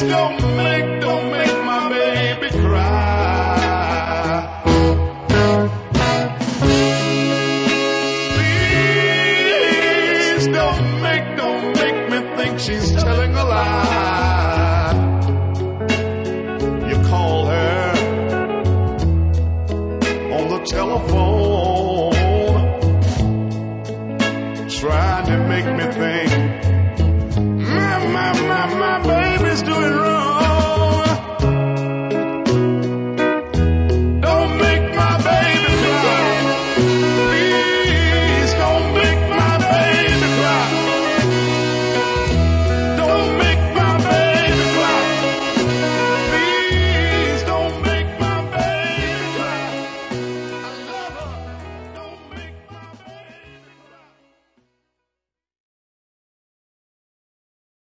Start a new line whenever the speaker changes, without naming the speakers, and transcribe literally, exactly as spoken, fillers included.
don't make, don't make my baby cry. Please don't make, don't make me think she's telling a lie. You call her on the telephone, trying to make me think my, my, my, my baby's doing right.